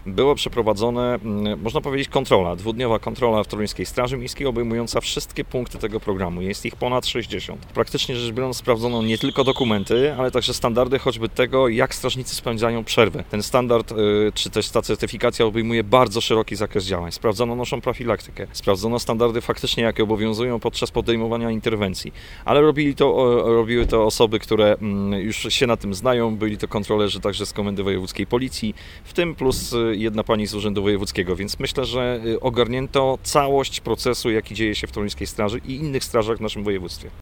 było przeprowadzone, można powiedzieć, kontrola, dwudniowa kontrola w Toruńskiej Straży Miejskiej obejmująca wszystkie punkty tego programu. Jest ich ponad 60. Praktycznie rzecz biorąc sprawdzono nie tylko dokumenty, ale także standardy choćby tego, jak strażnicy spędzają przerwę. Ten standard, czy też ta certyfikacja obejmuje bardzo szeroki zakres działań. Sprawdzono naszą profilaktykę, sprawdzono standardy faktycznie, jakie obowiązują podczas podejmowania interwencji, ale robiły to osoby, które już się na tym znają, byli to kontrolerzy także z Komendy Wojewódzkiej Policji, w tym plus jedna pani z Urzędu Wojewódzkiego, więc myślę, że ogarnięto całość procesu, jaki dzieje się w Toruńskiej Straży i innych strażach w naszym województwie.